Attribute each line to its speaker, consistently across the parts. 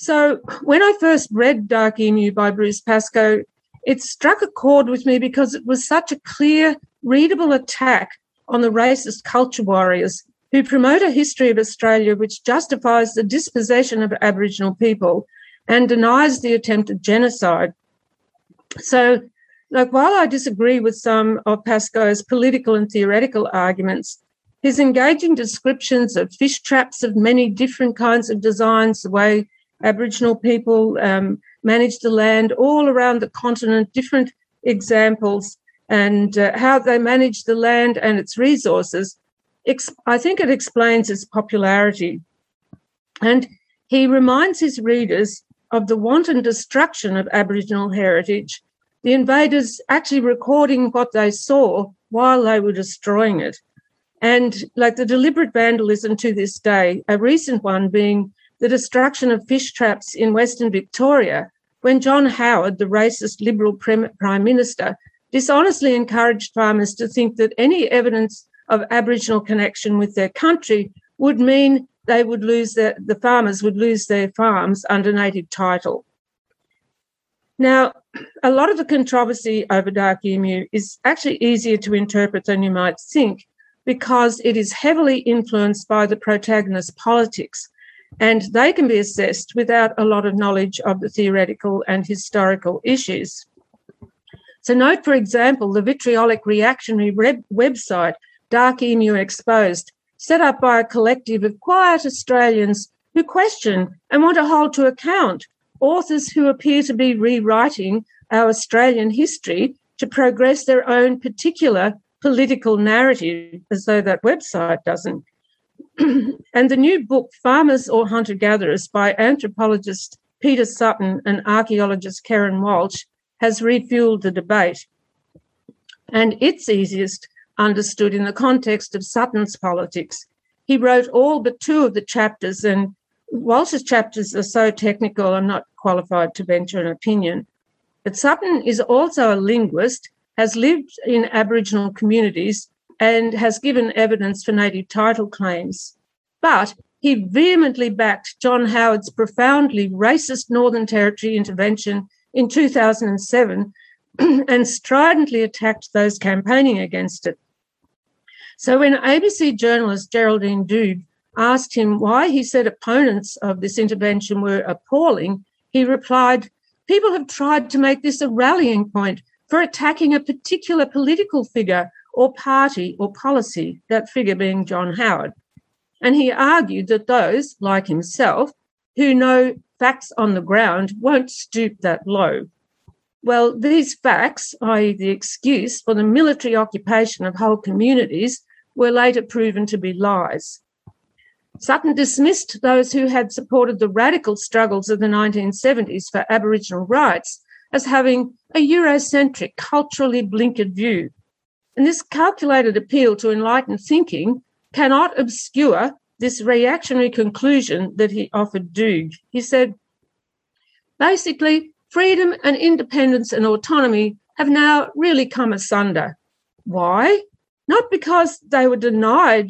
Speaker 1: So when I first read Dark Emu by Bruce Pascoe, it struck a chord with me because it was such a clear, readable attack on the racist culture warriors who promote a history of Australia which justifies the dispossession of Aboriginal people and denies the attempted genocide. So, while I disagree with some of Pascoe's political and theoretical arguments, his engaging descriptions of fish traps of many different kinds of designs, the way Aboriginal people manage the land all around the continent, different examples, and how they manage the land and its resources, I think it explains its popularity. And he reminds his readers of the wanton destruction of Aboriginal heritage, the invaders actually recording what they saw while they were destroying it. And the deliberate vandalism to this day, a recent one being the destruction of fish traps in Western Victoria, when John Howard, the racist Liberal Prime Minister, dishonestly encouraged farmers to think that any evidence of Aboriginal connection with their country would mean they would lose the farmers would lose their farms under native title. Now, a lot of the controversy over Dark Emu is actually easier to interpret than you might think, because it is heavily influenced by the protagonist's politics, and they can be assessed without a lot of knowledge of the theoretical and historical issues. So note, for example, the vitriolic reactionary website Dark Emu Exposed, set up by a collective of quiet Australians who question and want to hold to account authors who appear to be rewriting our Australian history to progress their own particular political narrative, as though that website doesn't. And the new book, Farmers or Hunter-Gatherers, by anthropologist Peter Sutton and archaeologist Karen Walsh, has refueled the debate. And it's easiest understood in the context of Sutton's politics. He wrote all but two of the chapters, and Walsh's chapters are so technical, I'm not qualified to venture an opinion. But Sutton is also a linguist, has lived in Aboriginal communities, and has given evidence for native title claims. But he vehemently backed John Howard's profoundly racist Northern Territory intervention in 2007 and stridently attacked those campaigning against it. So when ABC journalist Geraldine Doob asked him why he said opponents of this intervention were appalling, he replied, "People have tried to make this a rallying point for attacking a particular political figure or party or policy," that figure being John Howard. And he argued that those, like himself, who know facts on the ground won't stoop that low. Well, these facts, i.e. the excuse for the military occupation of whole communities, were later proven to be lies. Sutton dismissed those who had supported the radical struggles of the 1970s for Aboriginal rights as having a Eurocentric, culturally blinkered view. And this calculated appeal to enlightened thinking cannot obscure this reactionary conclusion that he offered Doob. He said, basically, freedom and independence and autonomy have now really come asunder. Why? Not because they were denied,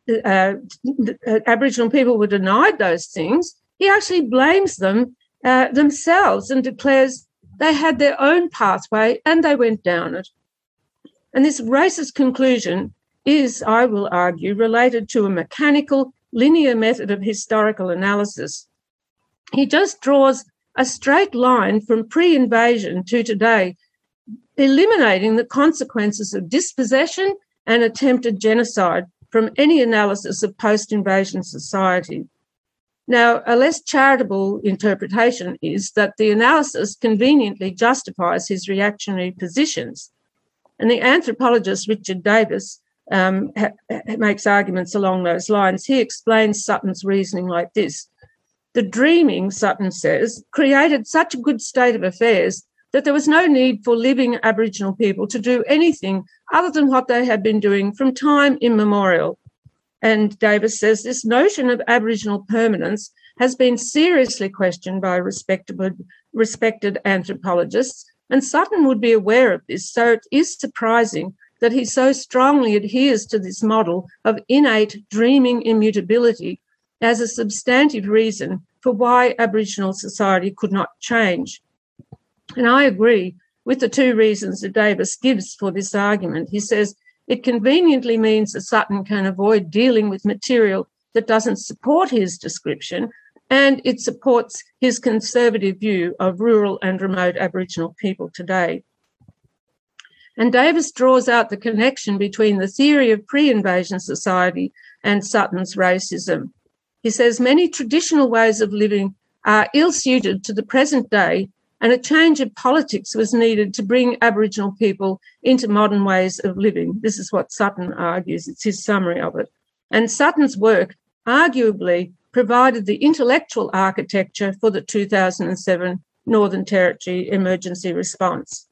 Speaker 1: Aboriginal people were denied those things. He actually blames them themselves and declares they had their own pathway and they went down it. And this racist conclusion is, I will argue, related to a mechanical, linear method of historical analysis. He just draws a straight line from pre-invasion to today, eliminating the consequences of dispossession and attempted genocide from any analysis of post-invasion society. Now, a less charitable interpretation is that the analysis conveniently justifies his reactionary positions. And the anthropologist Richard Davis makes arguments along those lines. He explains Sutton's reasoning like this. The dreaming, Sutton says, created such a good state of affairs that there was no need for living Aboriginal people to do anything other than what they had been doing from time immemorial. And Davis says this notion of Aboriginal permanence has been seriously questioned by respected anthropologists, and Sutton would be aware of this, so it is surprising that he so strongly adheres to this model of innate dreaming immutability as a substantive reason for why Aboriginal society could not change. And I agree with the two reasons that Davis gives for this argument. He says it conveniently means that Sutton can avoid dealing with material that doesn't support his description, and it supports his conservative view of rural and remote Aboriginal people today. And Davis draws out the connection between the theory of pre-invasion society and Sutton's racism. He says many traditional ways of living are ill-suited to the present day, and a change of politics was needed to bring Aboriginal people into modern ways of living. This is what Sutton argues. It's his summary of it. And Sutton's work arguably provided the intellectual architecture for the 2007 Northern Territory emergency response.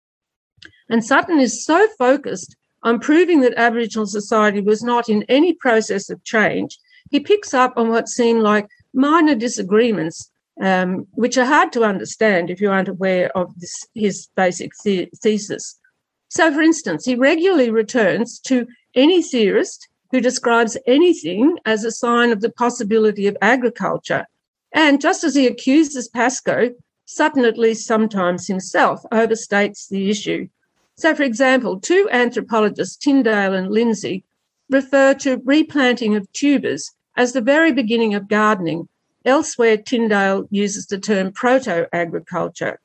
Speaker 1: And Sutton is so focused on proving that Aboriginal society was not in any process of change, he picks up on what seem like minor disagreements, which are hard to understand if you aren't aware of his basic thesis. So, for instance, he regularly returns to any theorist who describes anything as a sign of the possibility of agriculture. And just as he accuses Pascoe, Sutton, at least sometimes himself, overstates the issue. So, for example, two anthropologists, Tyndale and Lindsay, refer to replanting of tubers as the very beginning of gardening. Elsewhere, Tyndale uses the term proto-agriculture.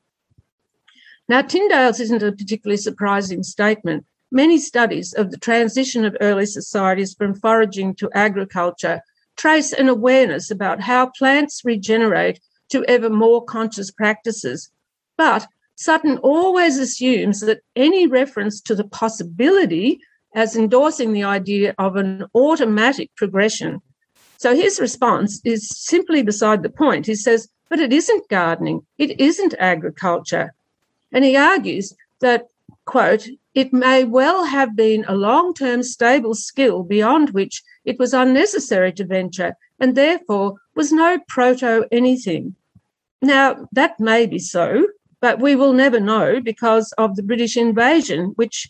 Speaker 1: Now, Tyndale's isn't a particularly surprising statement. Many studies of the transition of early societies from foraging to agriculture trace an awareness about how plants regenerate to ever more conscious practices. But Sutton always assumes that any reference to the possibility as endorsing the idea of an automatic progression. So his response is simply beside the point. He says, but it isn't gardening, it isn't agriculture. And he argues that, quote, it may well have been a long-term stable skill beyond which it was unnecessary to venture and therefore was no proto-anything. Now, that may be so, but we will never know because of the British invasion, which,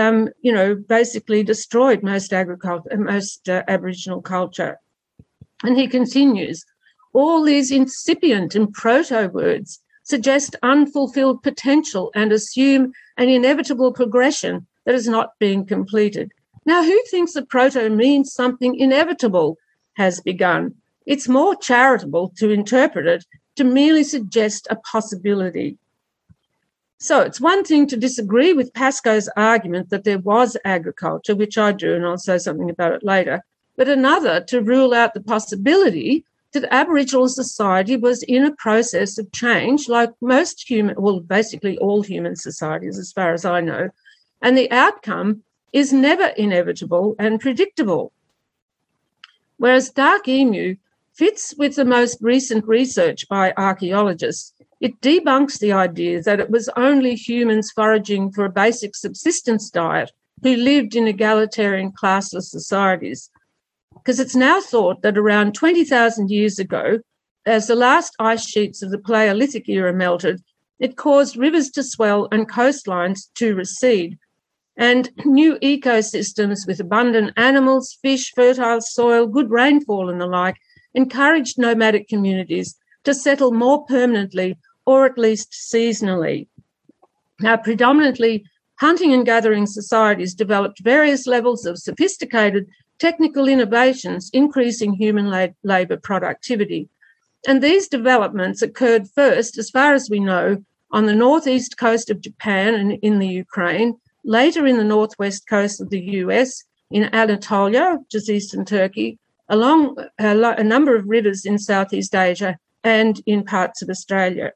Speaker 1: basically destroyed most Aboriginal culture. And he continues, all these incipient and proto words suggest unfulfilled potential and assume an inevitable progression that is not being completed. Now, who thinks that proto means something inevitable has begun? It's more charitable to interpret it to merely suggest a possibility. So it's one thing to disagree with Pascoe's argument that there was agriculture, which I do, and I'll say something about it later, but another to rule out the possibility that Aboriginal society was in a process of change like most basically all human societies as far as I know, and the outcome is never inevitable and predictable. Whereas Dark Emu fits with the most recent research by archaeologists. It debunks the idea that it was only humans foraging for a basic subsistence diet who lived in egalitarian classless societies, because it's now thought that around 20,000 years ago, as the last ice sheets of the Paleolithic era melted, it caused rivers to swell and coastlines to recede. And new ecosystems with abundant animals, fish, fertile soil, good rainfall and the like encouraged nomadic communities to settle more permanently or at least seasonally. Now, predominantly hunting and gathering societies developed various levels of sophisticated technical innovations, increasing human labour productivity. And these developments occurred first, as far as we know, on the northeast coast of Japan and in the Ukraine, later in the northwest coast of the US, in Anatolia, which is eastern Turkey, along a number of rivers in Southeast Asia and in parts of Australia.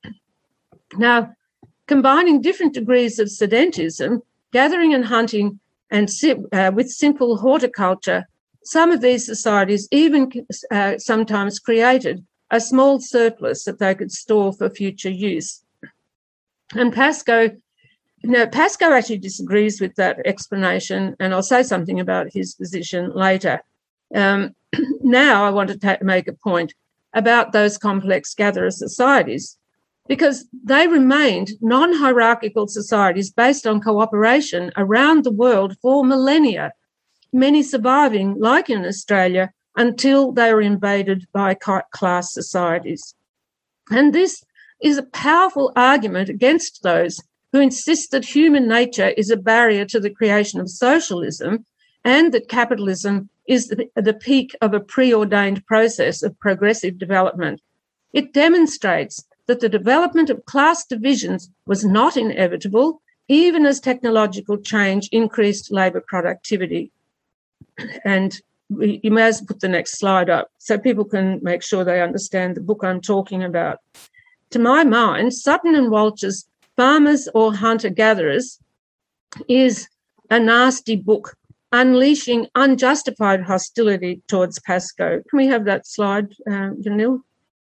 Speaker 1: Now, combining different degrees of sedentism, gathering and hunting, and with simple horticulture, some of these societies even sometimes created a small surplus that they could store for future use. And Pascoe actually disagrees with that explanation, and I'll say something about his position later. Now I want to make a point about those complex gatherer societies, because they remained non-hierarchical societies based on cooperation around the world for millennia, many surviving, like in Australia, until they were invaded by class societies. And this is a powerful argument against those who insist that human nature is a barrier to the creation of socialism and that capitalism is the peak of a preordained process of progressive development. It demonstrates that the development of class divisions was not inevitable, even as technological change increased labour productivity. And you may as well put the next slide up so people can make sure they understand the book I'm talking about. To my mind, Sutton and Walsh's Farmers or Hunter-Gatherers is a nasty book, unleashing unjustified hostility towards Pascoe. Can we have that slide, Janil?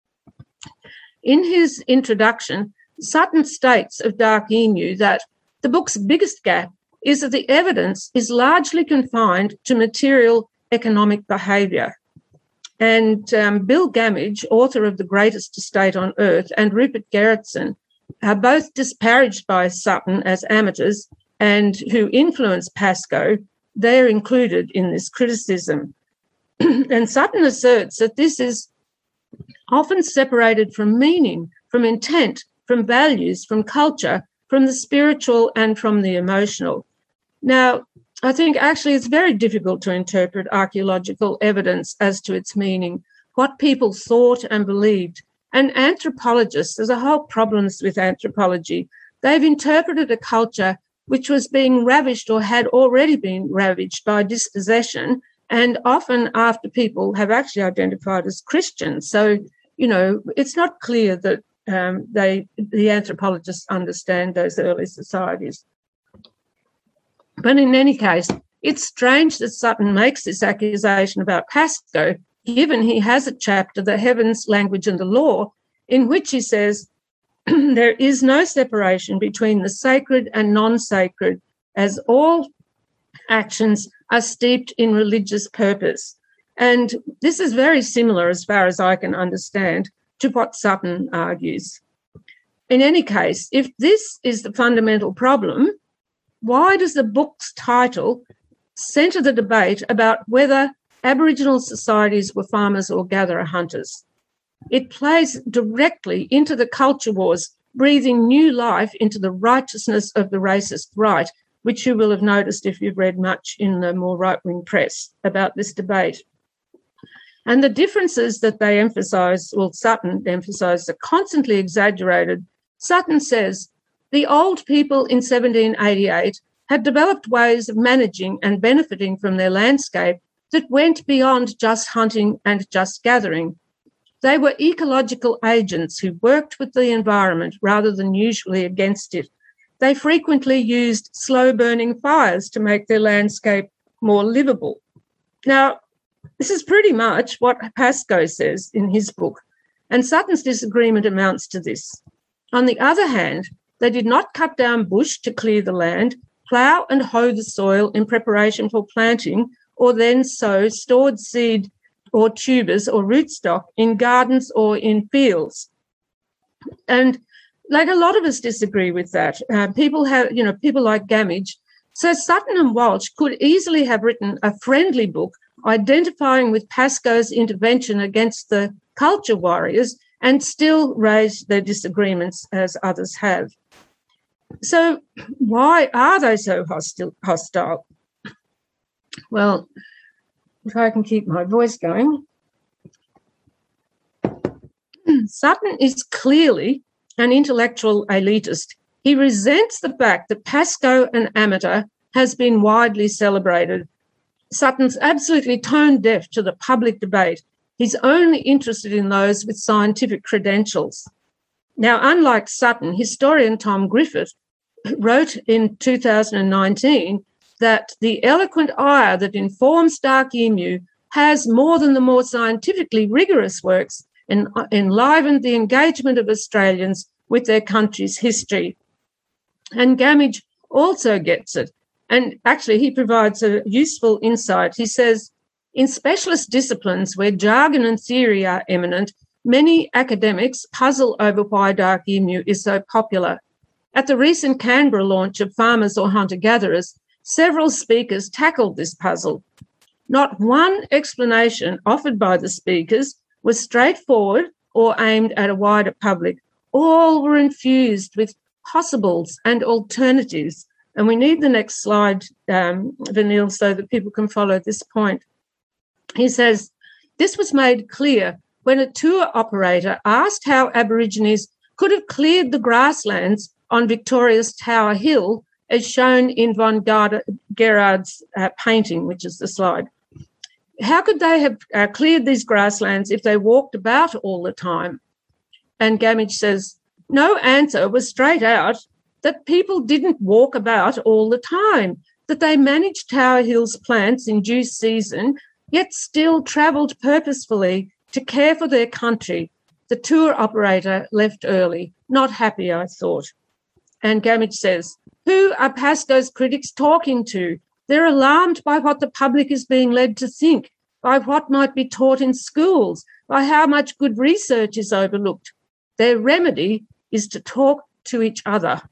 Speaker 1: In his introduction, Sutton states of Dark Emu that the book's biggest gap is that the evidence is largely confined to material economic behaviour. And Bill Gammage, author of The Greatest Estate on Earth, and Rupert Gerritsen are both disparaged by Sutton as amateurs and who influenced Pascoe. They're included in this criticism. And Sutton asserts that this is often separated from meaning, from intent, from values, from culture, from the spiritual and from the emotional. Now, I think actually it's very difficult to interpret archaeological evidence as to its meaning, what people thought and believed. And anthropologists, there's a whole problems with anthropology. They've interpreted a culture which was being ravished or had already been ravaged by dispossession, and often after people have actually identified as Christians. So, you know, it's not clear that the anthropologists understand those early societies. But in any case, it's strange that Sutton makes this accusation about Pascoe, given he has a chapter, The Heavens, Language and the Law, in which he says there is no separation between the sacred and non-sacred, as all actions are steeped in religious purpose. And this is very similar, as far as I can understand, to what Sutton argues. In any case, if this is the fundamental problem, why does the book's title centre the debate about whether Aboriginal societies were farmers or gatherer hunters? It plays directly into the culture wars, breathing new life into the righteousness of the racist right, which you will have noticed if you've read much in the more right-wing press about this debate. And the differences that they emphasise, well, Sutton emphasised, are constantly exaggerated. Sutton says the old people in 1788 had developed ways of managing and benefiting from their landscape that went beyond just hunting and just gathering. They were ecological agents who worked with the environment rather than usually against it. They frequently used slow-burning fires to make their landscape more livable. Now, this is pretty much what Pascoe says in his book, and Sutton's disagreement amounts to this. On the other hand, they did not cut down bush to clear the land, plough and hoe the soil in preparation for planting, or then sow stored seed or tubers or rootstock in gardens or in fields. And like a lot of us disagree with that. People like Gammage. So Sutton and Walsh could easily have written a friendly book identifying with Pascoe's intervention against the culture warriors and still raise their disagreements as others have. So why are they so hostile? Well, if I can keep my voice going. Sutton is clearly an intellectual elitist. He resents the fact that Pascoe and Amateur has been widely celebrated. Sutton's absolutely tone deaf to the public debate. He's only interested in those with scientific credentials. Now, unlike Sutton, historian Tom Griffith wrote in 2019 that the eloquent ire that informs Dark Emu has, more than the more scientifically rigorous works, enlivened the engagement of Australians with their country's history. And Gammage also gets it. And actually, he provides a useful insight. He says, in specialist disciplines where jargon and theory are eminent, many academics puzzle over why Dark Emu is so popular. At the recent Canberra launch of Farmers or Hunter-Gatherers, several speakers tackled this puzzle. Not one explanation offered by the speakers was straightforward or aimed at a wider public. All were infused with possibles and alternatives. And we need the next slide, Vanille, so that people can follow this point. He says, this was made clear when a tour operator asked how Aborigines could have cleared the grasslands on Victoria's Tower Hill, as shown in von Gerard's painting, which is the slide. How could they have cleared these grasslands if they walked about all the time? And Gamage says, no answer was straight out that people didn't walk about all the time, that they managed Tower Hill's plants in due season, yet still travelled purposefully to care for their country. The tour operator left early. Not happy, I thought. And Gamage says, who are Pascoe's critics talking to? They're alarmed by what the public is being led to think, by what might be taught in schools, by how much good research is overlooked. Their remedy is to talk to each other.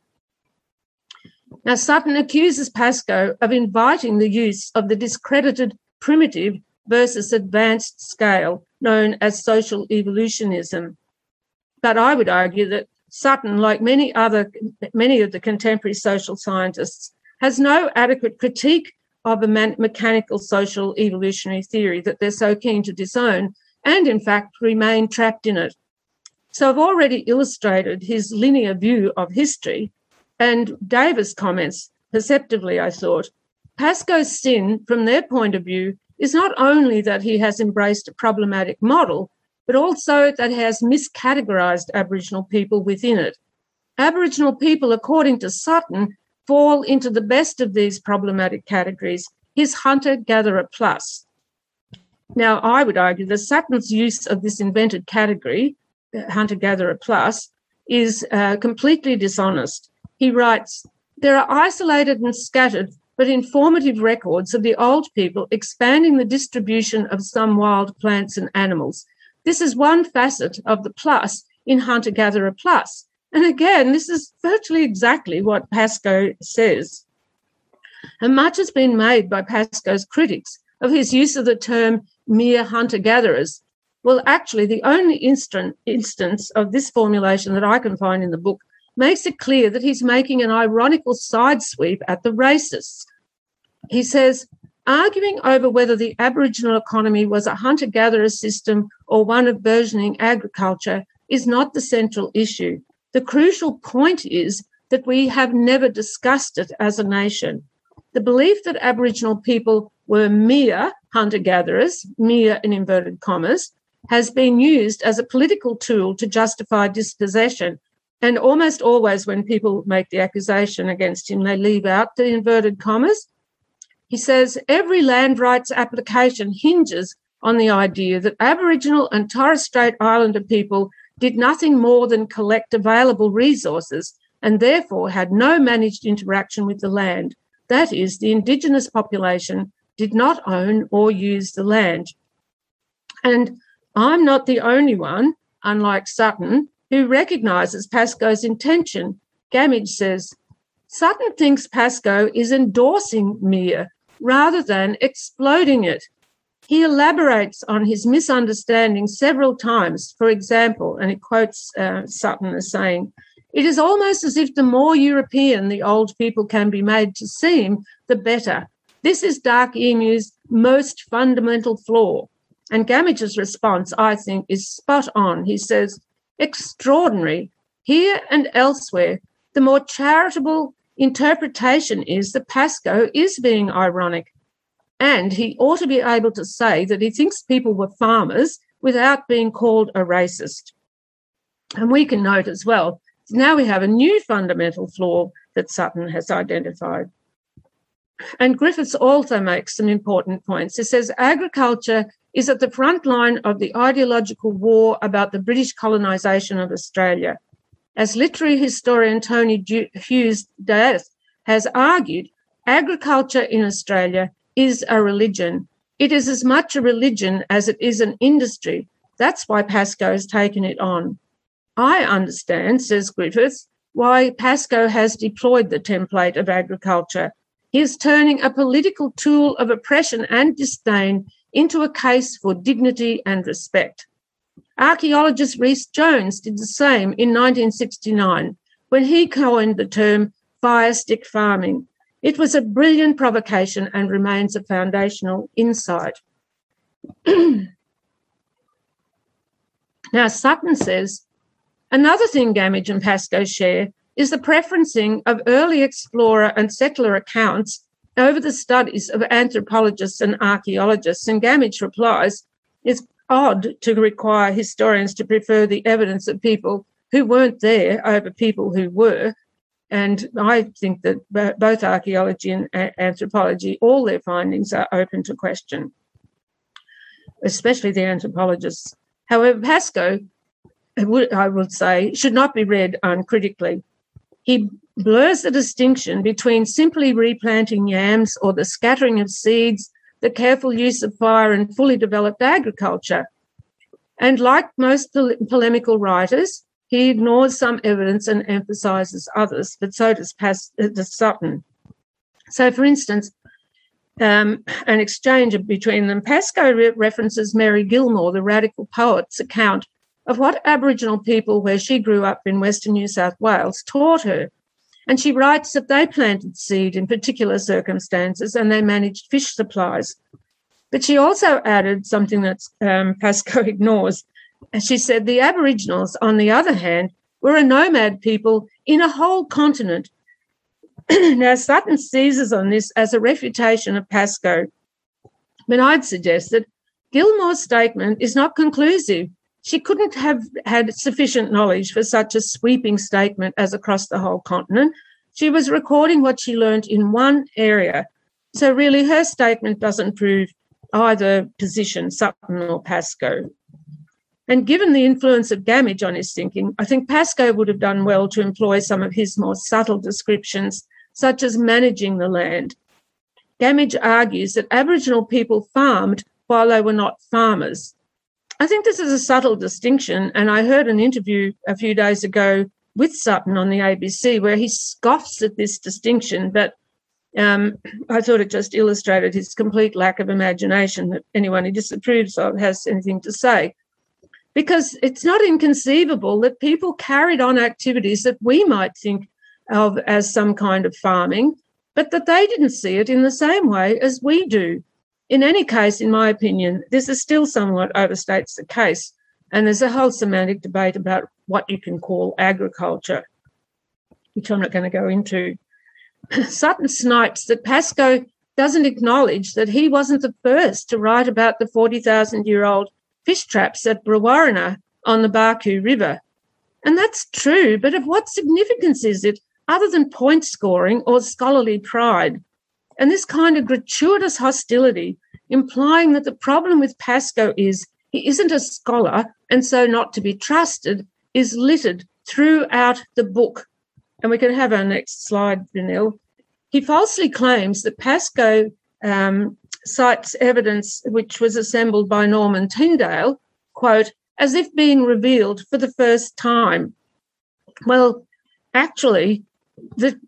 Speaker 1: Now, Sutton accuses Pascoe of inviting the use of the discredited primitive versus advanced scale known as social evolutionism. But I would argue that Sutton, like many of the contemporary social scientists, has no adequate critique of a mechanical social evolutionary theory that they're so keen to disown and, in fact, remain trapped in it. So I've already illustrated his linear view of history, and Davis comments, perceptively, I thought, Pascoe's sin, from their point of view, is not only that he has embraced a problematic model, but also that he has miscategorised Aboriginal people within it. Aboriginal people, according to Sutton, fall into the best of these problematic categories, his hunter-gatherer plus. Now, I would argue that Sutton's use of this invented category, hunter-gatherer plus, is completely dishonest. He writes, there are isolated and scattered but informative records of the old people expanding the distribution of some wild plants and animals. This is one facet of the plus in hunter-gatherer plus. And again, this is virtually exactly what Pascoe says. And much has been made by Pascoe's critics of his use of the term mere hunter-gatherers. Well, actually, the only instance of this formulation that I can find in the book makes it clear that he's making an ironical side sweep at the racists. He says, arguing over whether the Aboriginal economy was a hunter-gatherer system or one of burgeoning agriculture is not the central issue. The crucial point is that we have never discussed it as a nation. The belief that Aboriginal people were mere hunter-gatherers, mere in inverted commas, has been used as a political tool to justify dispossession. And almost always when people make the accusation against him, they leave out the inverted commas. He says, every land rights application hinges on the idea that Aboriginal and Torres Strait Islander people did nothing more than collect available resources and therefore had no managed interaction with the land. That is, the Indigenous population did not own or use the land. And I'm not the only one, unlike Sutton, who recognises Pascoe's intention. Gamage says, Sutton thinks Pascoe is endorsing mere rather than exploding it. He elaborates on his misunderstanding several times. For example, and he quotes Sutton as saying, it is almost as if the more European the old people can be made to seem, the better. This is Dark Emu's most fundamental flaw. And Gamage's response, I think, is spot on. He says, extraordinary. Here and elsewhere, the more charitable interpretation is that Pascoe is being ironic. And he ought to be able to say that he thinks people were farmers without being called a racist. And we can note as well, now we have a new fundamental flaw that Sutton has identified. And Griffiths also makes some important points. He says agriculture is at the front line of the ideological war about the British colonisation of Australia. As literary historian Tony Hughes-Death has argued, agriculture in Australia is a religion. It is as much a religion as it is an industry. That's why Pascoe has taken it on. I understand, says Griffiths, why Pascoe has deployed the template of agriculture. He is turning a political tool of oppression and disdain into a case for dignity and respect. Archaeologist Rhys Jones did the same in 1969 when he coined the term fire stick farming. It was a brilliant provocation and remains a foundational insight. Now, Sutton says, another thing Gamage and Pascoe share is the preferencing of early explorer and settler accounts over the studies of anthropologists and archaeologists. And Gamage replies, it's odd to require historians to prefer the evidence of people who weren't there over people who were. And I think that both archaeology and anthropology, all their findings are open to question, especially the anthropologists. However, Pascoe, I would say, should not be read uncritically. He blurs the distinction between simply replanting yams or the scattering of seeds, the careful use of fire and fully developed agriculture. And like most polemical writers, he ignores some evidence and emphasises others, but so does Sutton. So, for instance, an exchange between them, Pascoe references Mary Gilmore, the radical poet's account of what Aboriginal people where she grew up in Western New South Wales taught her. And she writes that they planted seed in particular circumstances and they managed fish supplies. But she also added something that Pascoe ignores. She said the Aboriginals, on the other hand, were a nomad people in a whole continent. Now, Sutton seizes on this as a refutation of Pascoe, but I'd suggest that Gilmore's statement is not conclusive. She couldn't have had sufficient knowledge for such a sweeping statement as across the whole continent. She was recording what she learned in one area. So really her statement doesn't prove either position, Sutton or Pascoe. And given the influence of Gamage on his thinking, I think Pascoe would have done well to employ some of his more subtle descriptions, such as managing the land. Gamage argues that Aboriginal people farmed while they were not farmers. I think this is a subtle distinction, and I heard an interview a few days ago with Sutton on the ABC where he scoffs at this distinction, but I thought it just illustrated his complete lack of imagination that anyone he disapproves of has anything to say. Because it's not inconceivable that people carried on activities that we might think of as some kind of farming, but that they didn't see it in the same way as we do. In any case, in my opinion, this is still somewhat overstates the case, and there's a whole semantic debate about what you can call agriculture, which I'm not going to go into. Sutton snipes that Pascoe doesn't acknowledge that he wasn't the first to write about the 40,000-year-old fish traps at Brewarrina on the Barcoo River. And that's true, but of what significance is it other than point scoring or scholarly pride? And this kind of gratuitous hostility, implying that the problem with Pascoe is he isn't a scholar and so not to be trusted, is littered throughout the book. And we can have our next slide, Vanille. He falsely claims that Pascoe cites evidence which was assembled by Norman Tyndale, quote, as if being revealed for the first time. Well, actually, the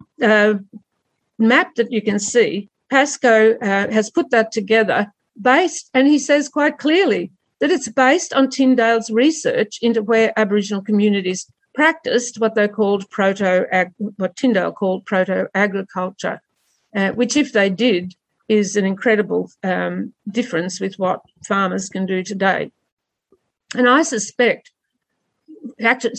Speaker 1: map that you can see, Pascoe has put that together based, and he says quite clearly that it's based on Tyndale's research into where Aboriginal communities practiced what they called what Tyndale called proto-agriculture, which, if they did, is an incredible difference with what farmers can do today. And I suspect, actually,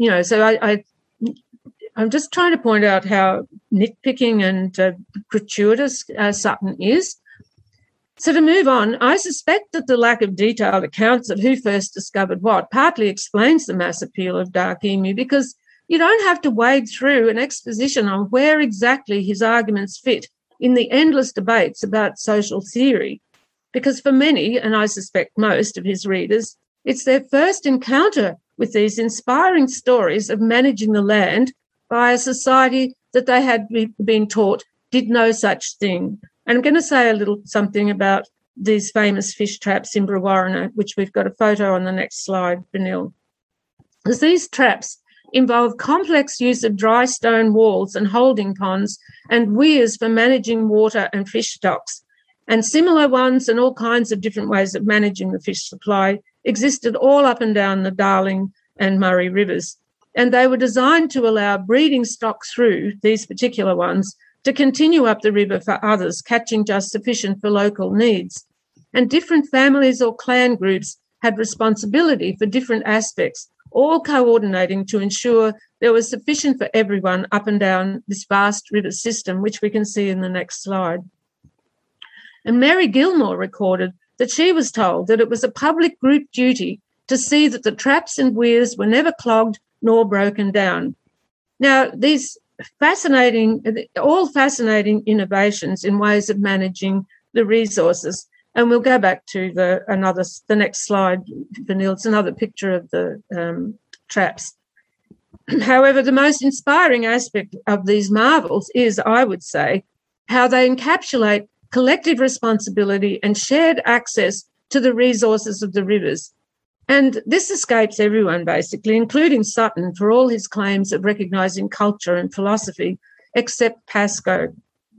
Speaker 1: I'm just trying to point out how nitpicking and gratuitous Sutton is. So to move on, I suspect that the lack of detailed accounts of who first discovered what partly explains the mass appeal of Dark Emu, because you don't have to wade through an exposition on where exactly his arguments fit in the endless debates about social theory, because for many, and I suspect most of his readers, it's their first encounter with these inspiring stories of managing the land by a society that they had been taught did no such thing. And I'm going to say a little something about these famous fish traps in Brewarrina, which we've got a photo on the next slide, Vanille. As these traps involve complex use of dry stone walls and holding ponds and weirs for managing water and fish stocks. And similar ones and all kinds of different ways of managing the fish supply existed all up and down the Darling and Murray rivers. And they were designed to allow breeding stock through, these particular ones, to continue up the river for others, catching just sufficient for local needs. And different families or clan groups had responsibility for different aspects, all coordinating to ensure there was sufficient for everyone up and down this vast river system, which we can see in the next slide. And Mary Gilmore recorded that she was told that it was a public group duty to see that the traps and weirs were never clogged nor broken down. Now, these all fascinating innovations in ways of managing the resources. And we'll go back to the next slide, Vanille. It's another picture of the traps. However, the most inspiring aspect of these marvels is, I would say, how they encapsulate collective responsibility and shared access to the resources of the rivers. And this escapes everyone, basically, including Sutton, for all his claims of recognising culture and philosophy, except Pascoe.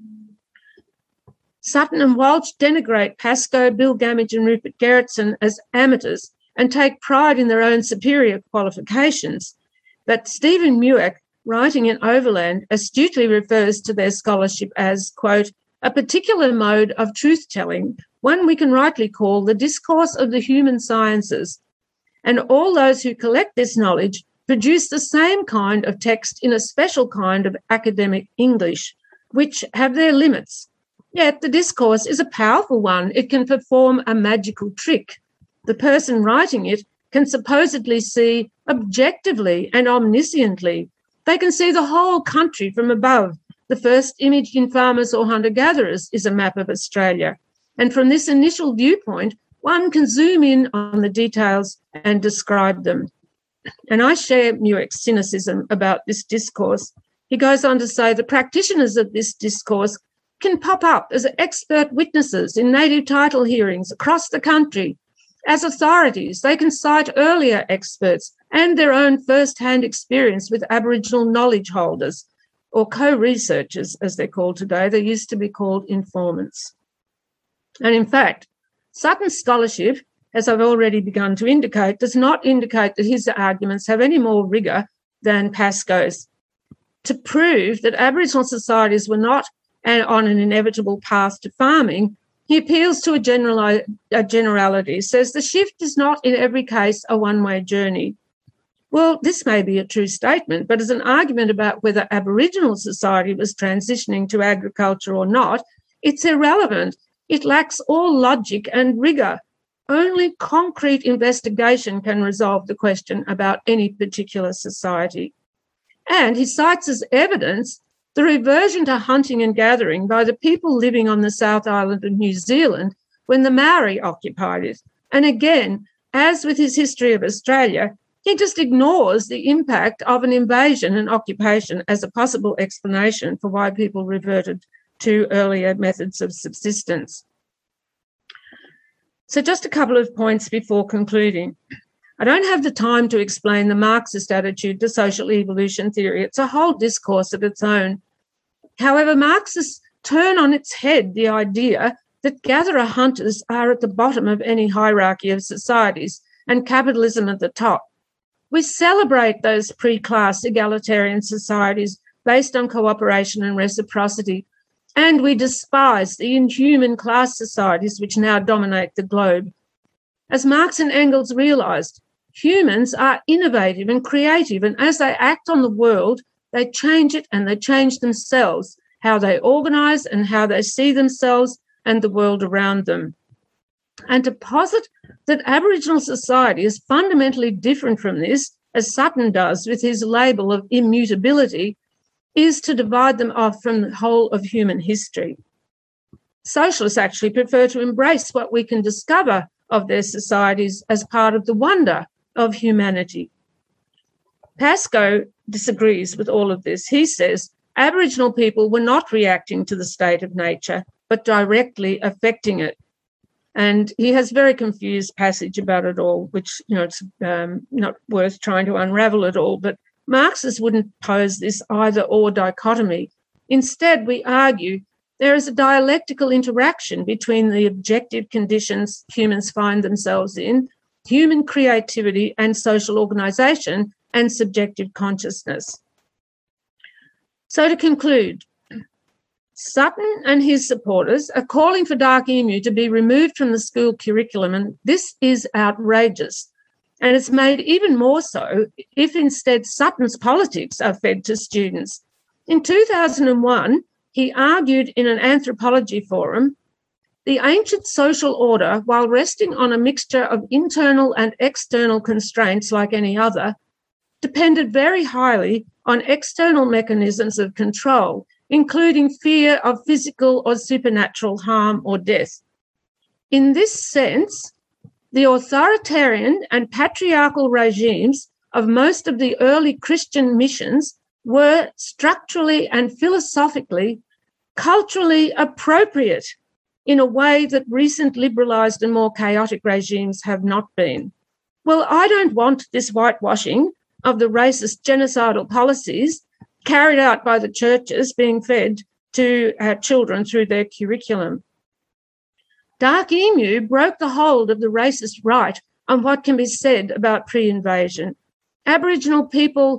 Speaker 1: Sutton and Walsh denigrate Pascoe, Bill Gammage and Rupert Gerritsen as amateurs and take pride in their own superior qualifications. But Stephen Mueck, writing in Overland, astutely refers to their scholarship as, quote, a particular mode of truth-telling, one we can rightly call the discourse of the human sciences. And all those who collect this knowledge produce the same kind of text in a special kind of academic English, which have their limits. Yet the discourse is a powerful one. It can perform a magical trick. The person writing it can supposedly see objectively and omnisciently. They can see the whole country from above. The first image in Farmers or Hunter-Gatherers is a map of Australia. And from this initial viewpoint, one can zoom in on the details and describe them. And I share Mueck's cynicism about this discourse. He goes on to say the practitioners of this discourse can pop up as expert witnesses in native title hearings across the country. As authorities, they can cite earlier experts and their own first-hand experience with Aboriginal knowledge holders, or co-researchers, as they're called today. They used to be called informants. And in fact, Sutton's scholarship, as I've already begun to indicate, does not indicate that his arguments have any more rigour than Pascoe's. To prove that Aboriginal societies were not on an inevitable path to farming, he appeals to a generality, says the shift is not in every case a one-way journey. Well, this may be a true statement, but as an argument about whether Aboriginal society was transitioning to agriculture or not, it's irrelevant. It lacks all logic and rigour. Only concrete investigation can resolve the question about any particular society. And he cites as evidence the reversion to hunting and gathering by the people living on the South Island of New Zealand when the Maori occupied it. And again, as with his history of Australia, he just ignores the impact of an invasion and occupation as a possible explanation for why people reverted to earlier methods of subsistence. So just a couple of points before concluding. I don't have the time to explain the Marxist attitude to social evolution theory. It's a whole discourse of its own. However, Marxists turn on its head the idea that gatherer hunters are at the bottom of any hierarchy of societies and capitalism at the top. We celebrate those pre-class egalitarian societies based on cooperation and reciprocity, and we despise the inhuman class societies which now dominate the globe. As Marx and Engels realised, humans are innovative and creative, and as they act on the world, they change it and they change themselves, how they organise and how they see themselves and the world around them. And to posit that Aboriginal society is fundamentally different from this, as Sutton does with his label of immutability, is to divide them off from the whole of human history. Socialists actually prefer to embrace what we can discover of their societies as part of the wonder of humanity. Pascoe disagrees with all of this. He says Aboriginal people were not reacting to the state of nature, but directly affecting it. And he has a very confused passage about it all, which, it's not worth trying to unravel it all, but Marxists wouldn't pose this either-or dichotomy. Instead, we argue there is a dialectical interaction between the objective conditions humans find themselves in, human creativity and social organisation, and subjective consciousness. So to conclude, Sutton and his supporters are calling for Dark Emu to be removed from the school curriculum, and this is outrageous. And it's made even more so if instead Sutton's politics are fed to students. In 2001, he argued in an anthropology forum, the ancient social order, while resting on a mixture of internal and external constraints like any other, depended very highly on external mechanisms of control, including fear of physical or supernatural harm or death. In this sense, the authoritarian and patriarchal regimes of most of the early Christian missions were structurally and philosophically, culturally appropriate in a way that recent liberalised and more chaotic regimes have not been. Well, I don't want this whitewashing of the racist genocidal policies carried out by the churches being fed to children through their curriculum. Dark Emu broke the hold of the racist right on what can be said about pre-invasion Aboriginal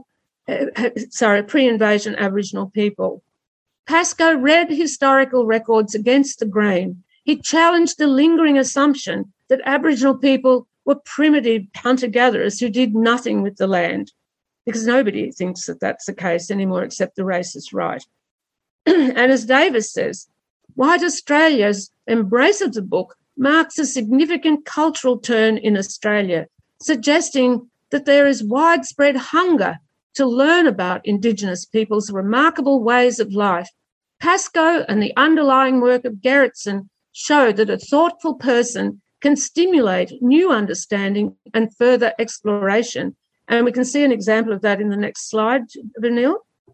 Speaker 1: people. Pascoe read historical records against the grain. He challenged the lingering assumption that Aboriginal people were primitive hunter-gatherers who did nothing with the land, because nobody thinks that that's the case anymore except the racist right. And as Davis says, White Australia's embrace of the book marks a significant cultural turn in Australia, suggesting that there is widespread hunger to learn about Indigenous peoples' remarkable ways of life. Pascoe and the underlying work of Gerritsen show that a thoughtful person can stimulate new understanding and further exploration. And we can see an example of that in the next slide, Vanille.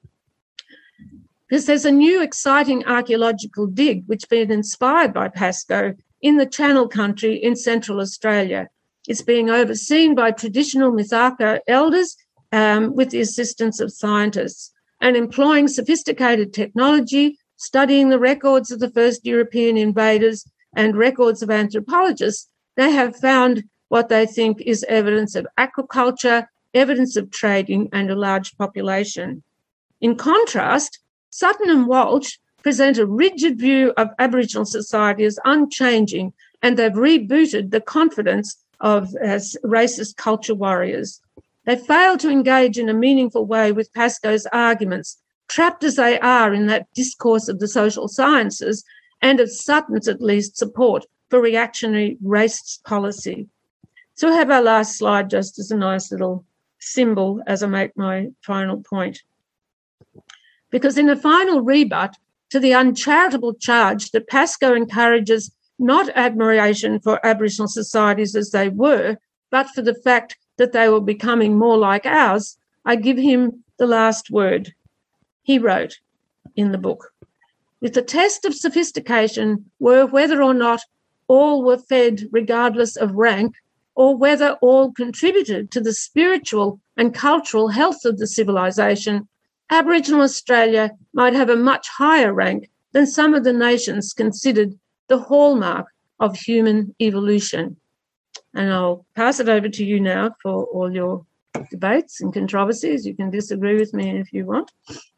Speaker 1: Because there's a new exciting archaeological dig which has been inspired by Pascoe in the Channel Country in Central Australia. It's being overseen by traditional Mithaka elders with the assistance of scientists, and employing sophisticated technology, studying the records of the first European invaders and records of anthropologists. They have found what they think is evidence of aquaculture, evidence of trading, and a large population. In contrast, Sutton and Walsh present a rigid view of Aboriginal society as unchanging, and they've rebooted the confidence of racist culture warriors. They fail to engage in a meaningful way with Pascoe's arguments, trapped as they are in that discourse of the social sciences and of Sutton's, at least, support for reactionary racist policy. So I have our last slide just as a nice little symbol as I make my final point. Because in a final rebut to the uncharitable charge that Pascoe encourages not admiration for Aboriginal societies as they were, but for the fact that they were becoming more like ours, I give him the last word. He wrote in the book, if the test of sophistication were whether or not all were fed regardless of rank, or whether all contributed to the spiritual and cultural health of the civilisation, Aboriginal Australia might have a much higher rank than some of the nations considered the hallmark of human evolution. And I'll pass it over to you now for all your debates and controversies. You can disagree with me if you want.